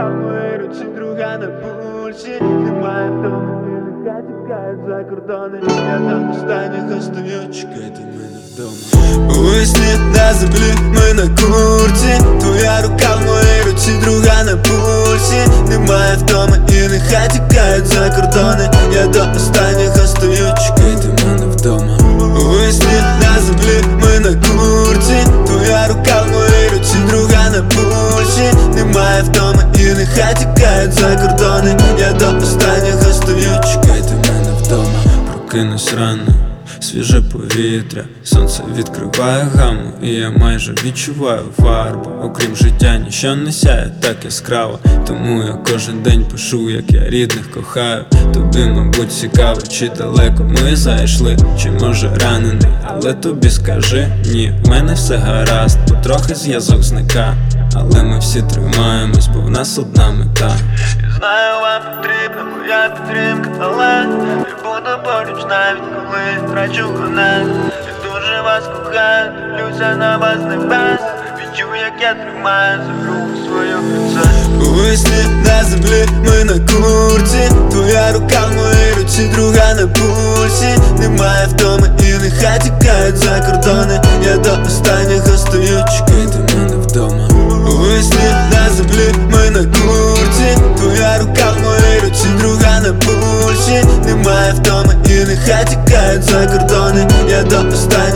в моїй руці, друга на пульсі. Немає вдома, і нехай тікають за кордони. Я там останніх остаю, чекайте мене вдома. У весні на землі, ми на курці. Твоя рука в моїй руці, друга на пульсі. Немає вдома, і нехай тікають за кордони. Я до останніх остаю, чекайте мене вдома. У весні на землі, ми на курці. Твоя рука в моїй руці, друга на пульсі. Немає вдома, і нехай тікають за кордони. Я до останніх остаю, чекайте мене вдома. Прокинусь рано, свіже повітря, сонце відкриває гаму, і я майже відчуваю фарбу. Окрім життя, ніщо не сяє так яскраво. Тому я кожен день пишу, як я рідних кохаю. Тобі, мабуть, цікаво, чи далеко ми зайшли, чи може ранений, але тобі скажи ні, в мене все гаразд, потрохи зв'язок зникає, але ми всі тримаємось, бо в нас одна мета. Я знаю, вам потрібна моя підтримка, але я буду поруч навіть коли втрачу мене. Я дуже вас кохаю, дивлюся на вас з небес. Відчув, як я тримаю за руку свою принцесу. У весні на землі, ми на курці. Твоя рука в моїй руці, друга на пульсі. Немає вдома, і нехай тікають за кордони. Я до останніх остаю, чекайте мене вдома. У весні на землі, ми на курці. Твоя рука в моїй руці, друга на пульсі. Немає вдома, і нехай тікають за кордони. Я до останніх